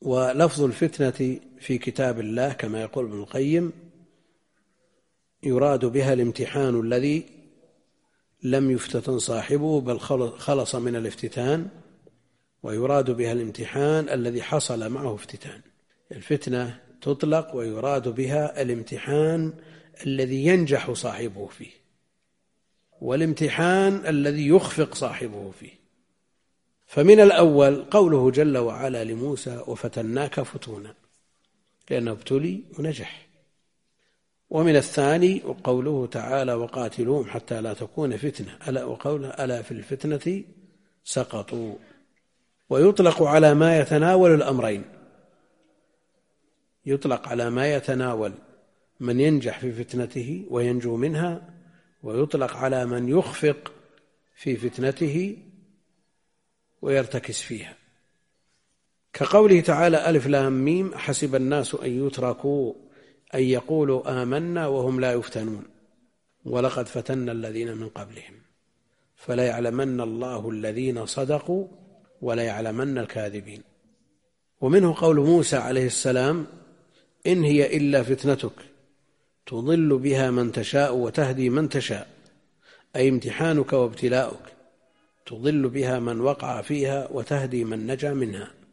ولفظ الفتنة في كتاب الله كما يقول ابن القيم يراد بها الامتحان الذي لم يفتتن صاحبه بل خلص من الافتتان، ويراد بها الامتحان الذي حصل معه افتتان. الفتنة تطلق ويراد بها الامتحان الذي ينجح صاحبه فيه، والامتحان الذي يخفق صاحبه فيه. فمن الأول قوله جل وعلا لموسى وفتناك فتونا، لأنه ابتلي ونجح. ومن الثاني قوله تعالى وقاتلوهم حتى لا تكون فتنة، ألا وقوله ألا في الفتنة سقطوا. ويطلق على ما يتناول الأمرين، يطلق على ما يتناول من ينجح في فتنته وينجو منها، ويطلق على من يخفق في فتنته ويرتكس فيها، كقوله تعالى ألف لام ميم حسب الناس أن يتركوا أن يقولوا آمنا وهم لا يفتنون ولقد فتنا الذين من قبلهم فلا يعلمن الله الذين صدقوا ولا يعلمن الكاذبين. ومنه قول موسى عليه السلام إن هي إلا فتنتك تضل بها من تشاء وتهدي من تشاء، أي امتحانك وابتلاؤك تضل بها من وقع فيها وتهدي من نجا منها.